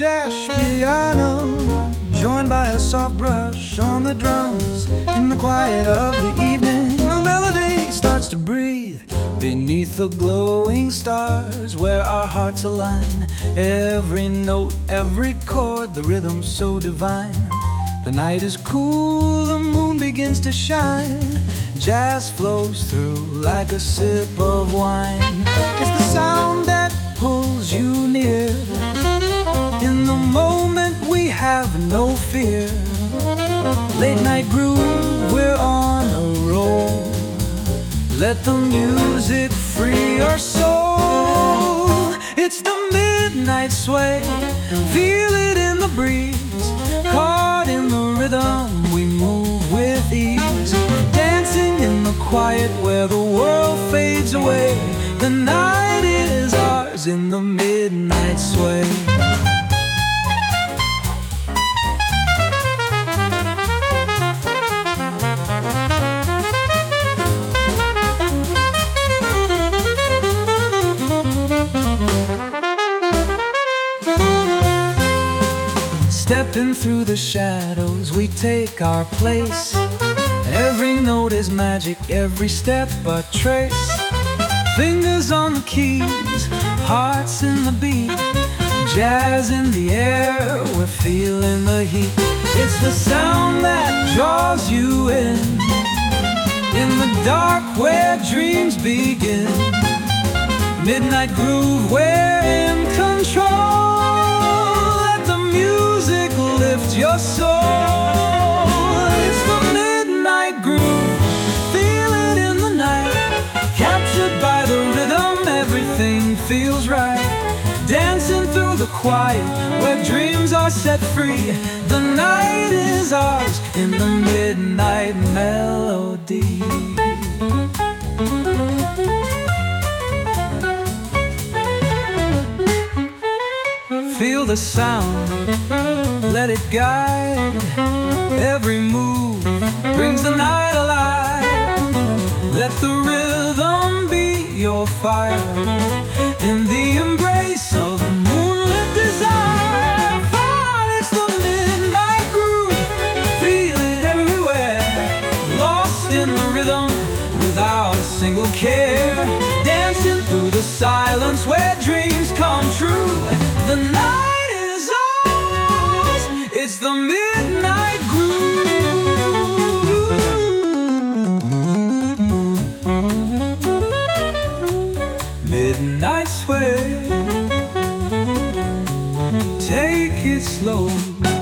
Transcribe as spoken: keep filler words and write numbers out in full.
jazz piano, joined by a soft brush on the drums. In the quiet of the evening, the melody starts to breathe beneath the glowing stars, where our hearts align. Every note, every chord, the rhythm so divine. The night is cool, the moon begins to shine. Jazz flows through like a sip of wine. It's the sound that pulls you near. In the moment we have no fear. Late night groove, we're on a roll. Let the music free our soul. It's the midnight sway, feel it in the breeze. Caught in the rhythm, we move with ease. Dancing in the quiet where the world fades away. The night is ours in the midnight sway. Stepping through the shadows, we take our place. Every note is magic, every step a trace. Fingers on the keys, hearts in the beat. Jazz in the air, we're feeling the heat. It's the sound that draws you in. In the dark where dreams begin. Midnight groove, we're in control. Lift your soul. It's the midnight groove, feel it in the night. Captured by the rhythm, everything feels right. Dancing through the quiet where dreams are set free. The night is ours in the midnight melody. Feel the sound, let it guide. Every move brings the night alive. Let the rhythm be your fire. In the embrace of the moonlit desire. Oh, it's the midnight groove, feel it everywhere. Lost in the rhythm without a single care. Dancing through the silence where dreams come true. The night is ours, it's the midnight groove. Midnight sway, take it slow.